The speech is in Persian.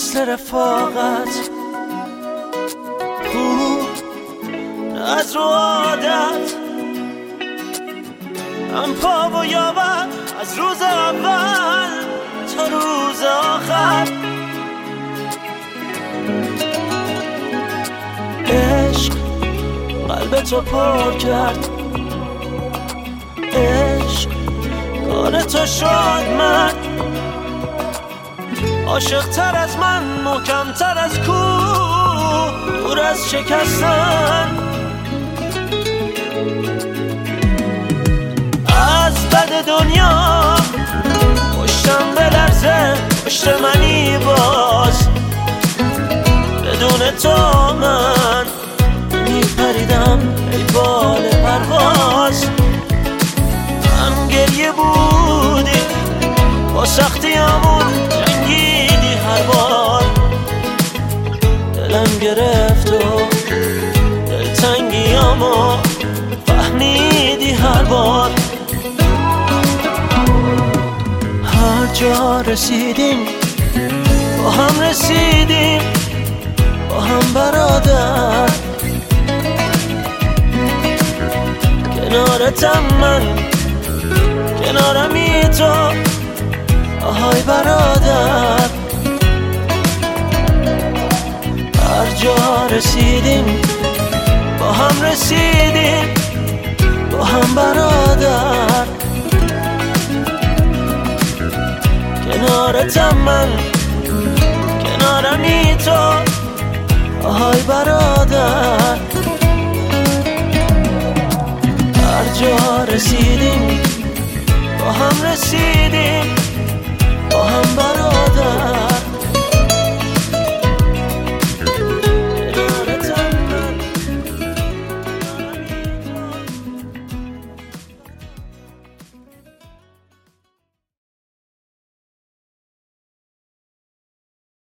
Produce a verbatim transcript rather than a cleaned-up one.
مثل رفاقت خوب از رو عادت هم پا و یاور از روز اول تا روز آخر. عشق قلب تو پر کرد، عشق کار تو شد من عاشق تر از من، محکم تر از کوه، دور از شکستن. از بد دنیا پشتم بلرزه، پشت منی باز بدون تو من میپریدم ای بال پرواز. هم گریه بودی با سختیامون جنگیدی هر بار، دلم گرفت و دلتنگیامو فهمیدی هر بار. هر جا رسیدیم با هم رسیدیم، با هم برادر. کنارتم من، کنارمی تو، آهای برادر. هر جا رسیدیم با هم رسیدیم، با هم برادر. کنارتم من، کنارمی تو، آهای برادر. هر جا رسیدیم با هم رسیدیم،